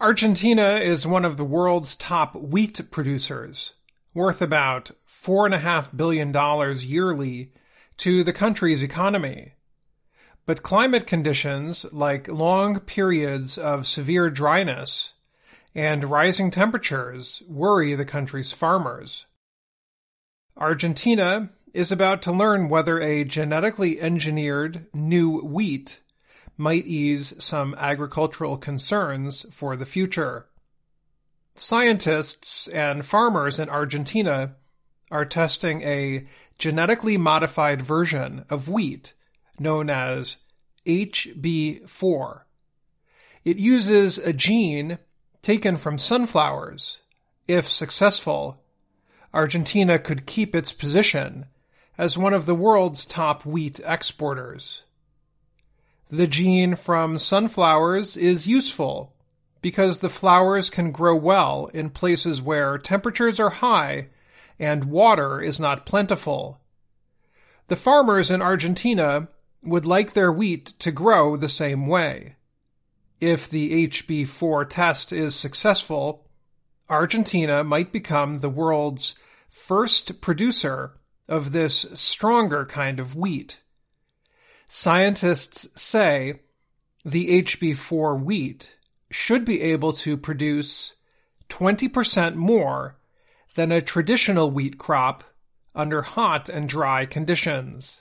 Argentina is one of the world's top wheat producers, worth about $4.5 billion yearly to the country's economy. But climate conditions, like long periods of severe dryness and rising temperatures, worry the country's farmers. Argentina is about to learn whether a genetically engineered new wheat might ease some agricultural concerns for the future. Scientists and farmers in Argentina are testing a genetically modified version of wheat known as HB4. It uses a gene taken from sunflowers. If successful, Argentina could keep its position as one of the world's top wheat exporters. The gene from sunflowers is useful because the flowers can grow well in places where temperatures are high and water is not plentiful. The farmers in Argentina would like their wheat to grow the same way. If the HB4 test is successful, Argentina might become the world's first producer of this stronger kind of wheat. Scientists say the HB4 wheat should be able to produce 20% more than a traditional wheat crop under hot and dry conditions.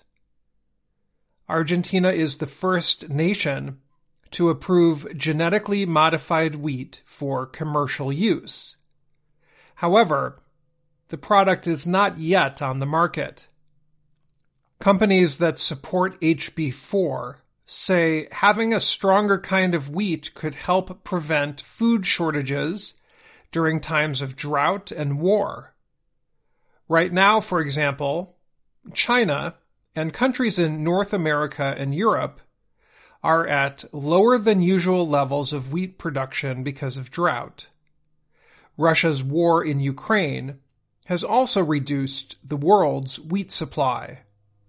Argentina is the first nation to approve genetically modified wheat for commercial use. However, the product is not yet on the market. Companies that support HB4 say having a stronger kind of wheat could help prevent food shortages during times of drought and war. Right now, for example, China and countries in North America and Europe are at lower than usual levels of wheat production because of drought. Russia's war in Ukraine has also reduced the world's wheat supply.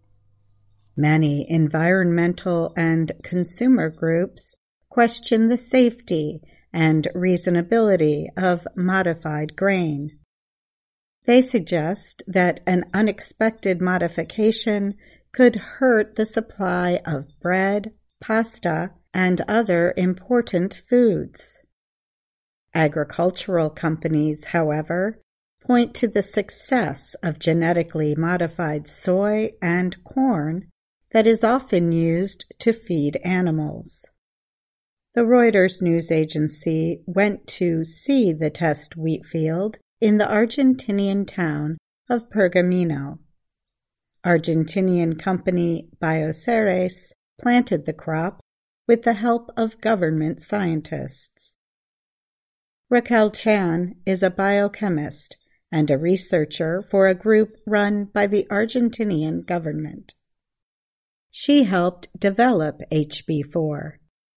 Many environmental and consumer groups question the safety and reasonability of modified grain. They suggest that an unexpected modification could hurt the supply of bread, pasta, and other important foods. Agricultural companies, however, point to the success of genetically modified soy and corn that is often used to feed animals. The Reuters news agency went to see the test wheat field in the Argentinian town of Pergamino. Argentinian company Bioceres planted the crop with the help of government scientists. Raquel Chan is a biochemist and a researcher for a group run by the Argentinian government. She helped develop HB4.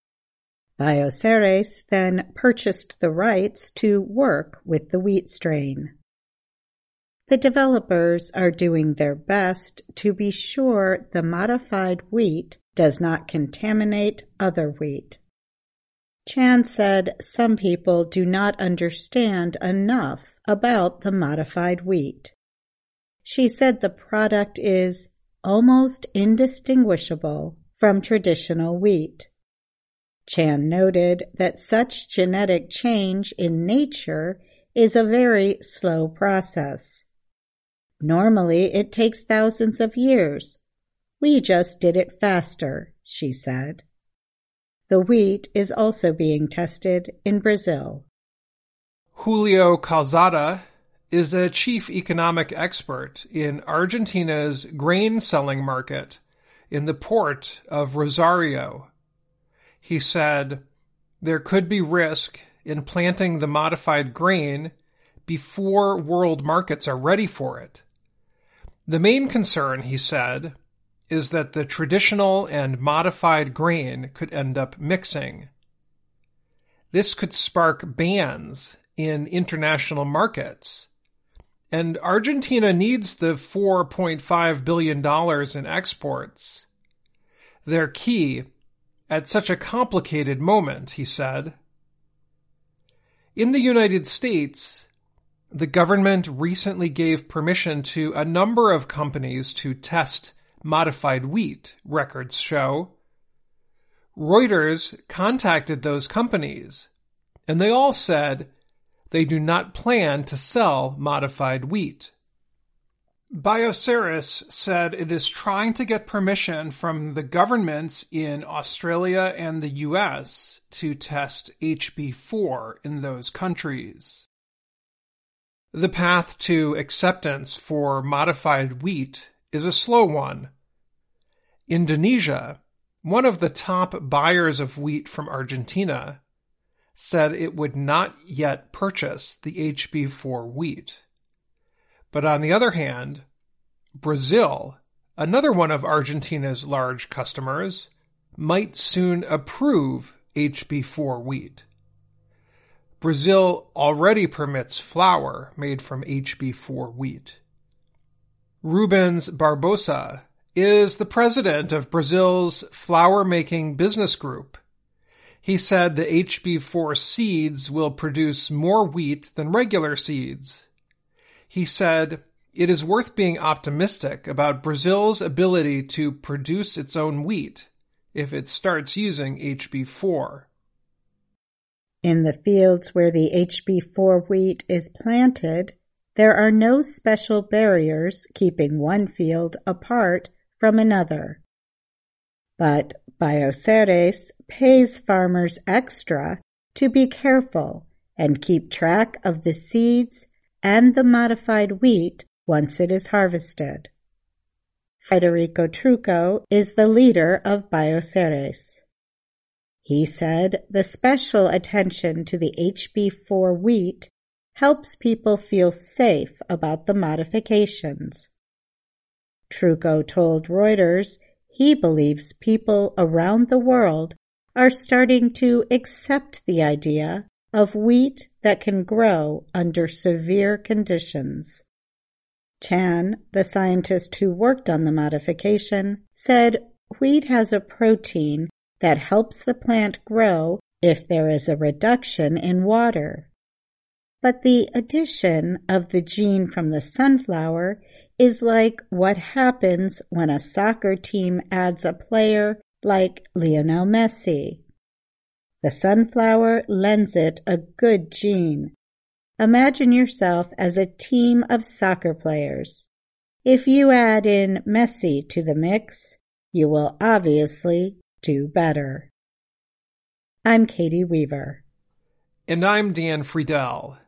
Bioceres then purchased the rights to work with the wheat strain. The developers are doing their best to be sure the modified wheat does not contaminate other wheat. Chan said some people do not understand enough about the modified wheat. She said the product is almost indistinguishable from traditional wheat. Chan noted that such genetic change in nature is a very slow process. Normally, it takes thousands of years. We just did it faster, she said. The wheat is also being tested in Brazil. Julio Calzada is a chief economic expert in Argentina's grain selling market in the port of Rosario. He said, there could be risk in planting the modified grain before world markets are ready for it. The main concern, he said, is that the traditional and modified grain could end up mixing. This could spark bans in international markets. And Argentina needs the $4.5 billion in exports. They're key at such a complicated moment, he said. In the United States, the government recently gave permission to a number of companies to test modified wheat, records show. Reuters contacted those companies, and they all said they do not plan to sell modified wheat. Bioceres said it is trying to get permission from the governments in Australia and the US to test HB4 in those countries. The path to acceptance for modified wheat is a slow one. Indonesia, one of the top buyers of wheat from Argentina, said it would not yet purchase the HB4 wheat. But on the other hand, Brazil, another one of Argentina's large customers, might soon approve HB4 wheat. Brazil already permits flour made from HB4 wheat. Rubens Barbosa is the president of Brazil's flour-making business group. He said the HB4 seeds will produce more wheat than regular seeds. He said, "It is worth being optimistic about Brazil's ability to produce its own wheat if it starts using HB4. In the fields where the HB4 wheat is planted, there are no special barriers keeping one field apart from another. But Bioceres pays farmers extra to be careful and keep track of the seeds and the modified wheat once it is harvested. Federico Trucco is the leader of Bioceres. He said the special attention to the HB4 wheat helps people feel safe about the modifications. Trucco told Reuters he believes people around the world are starting to accept the idea of wheat that can grow under severe conditions. Chan, the scientist who worked on the modification, said wheat has a protein that helps the plant grow if there is a reduction in water. But the addition of the gene from the sunflower is like what happens when a soccer team adds a player like Lionel Messi. The sunflower lends it a good gene. Imagine yourself as a team of soccer players. If you add in Messi to the mix, you will obviously do better. I'm Katie Weaver. And I'm Dan Friedel.